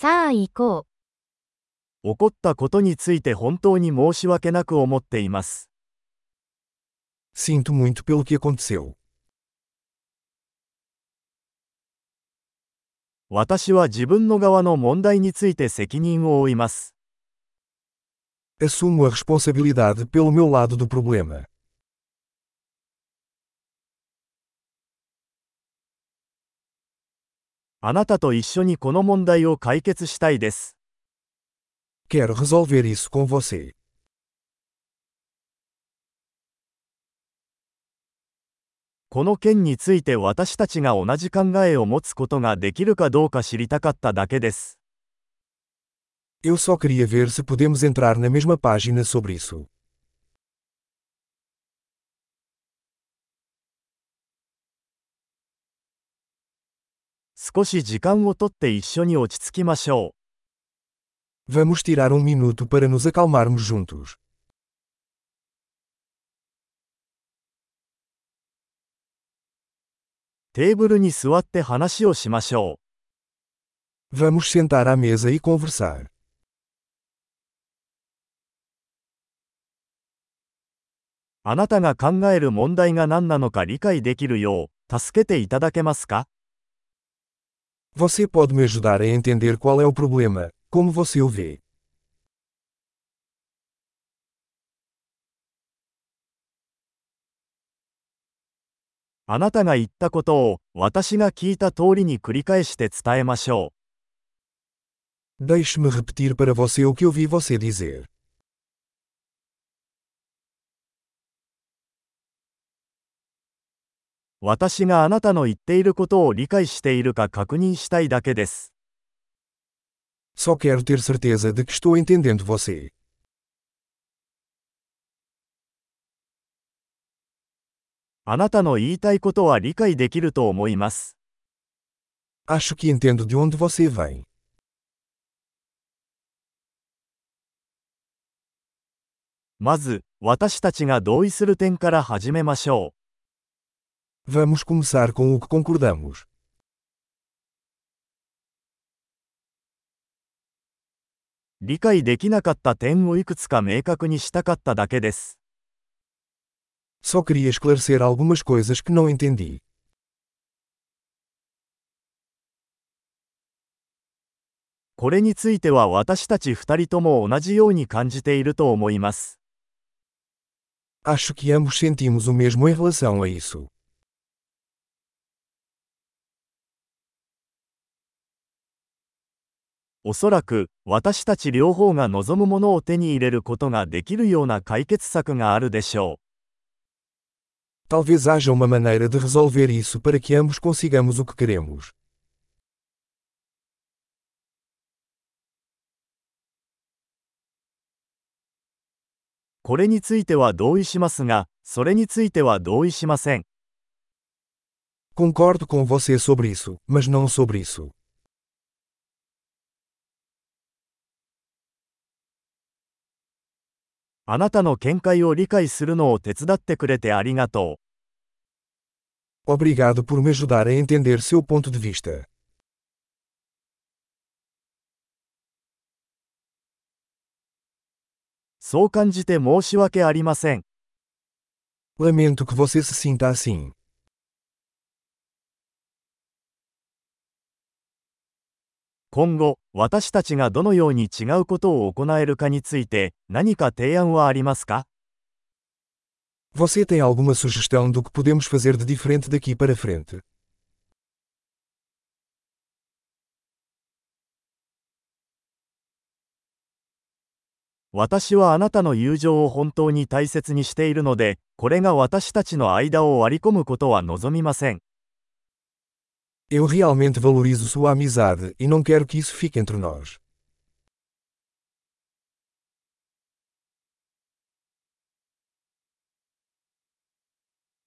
さあ行こう。 起こったことについて本当に申し訳なく思っています。 Sinto muito pelo que aconteceu. 私は自分の側の問題について責任を負います。 Assumo a responsabilidade pelo meu lado do problema. あなたと一緒にこの問題を解決したいです。 Quero resolver isso com você. この件について私たちが同じ考えを持つことができるかどうか知りたかっただけです。 Eu só queria ver se podemos entrar na mesma página sobre isso. 少し時間をとって一緒に落ち着きましょう。 Vamos tirar minuto para nos acalmarmos juntos. テーブルに座って話をしましょう。 Vamos sentar à mesa e conversar. あなたが考える問題が何なのか理解できるよう、助けていただけますか？ Você pode me ajudar a entender qual é o problema, como você o vê. あなたが言ったことを私が聞いた通りに繰り返して伝えましょう。 Deixe-me repetir para você o que ouvi você dizer. 私があなたの言っていることを理解しているか確認したいだけです。 Só quero ter certeza de que estou entendendo você. あなたの言いたいことは理解できると思います。 Acho que entendo de onde você vem. まず、私たちが同意する点から始めましょう。 Vamos começar com o que concordamos. 理解できなかった点をいくつか明確にしたかっただけです。 Só queria esclarecer algumas coisas que não entendi. これについては私たち二人とも同じように感じていると思います。 Acho que ambos sentimos o mesmo em relação a isso. おそらく、私たち両方が望むものを手に入れることができるような解決策があるでしょう。 Talvez haja uma maneira de resolver isso para que ambos consigamos o que queremos. これについては同意しますが、それについては同意しません。 Concordo com você sobre isso, mas não sobre isso. あなたの見解を理解するのを手伝ってくれてありがとう。 Obrigado por me ajudar a entender seu ponto de vista. そう感じて申し訳ありません。 Lamento que você se sinta assim. 今後、私たちがどのように違うことを行えるかについて何か提案はありますか？ Você tem alguma sugestão do que podemos fazer de diferente daqui para frente? 私はあなたの友情を本当に大切にしているので、これが私たちの間を割り込むことは望みません。 Eu realmente valorizo sua amizade e não quero que isso fique entre nós.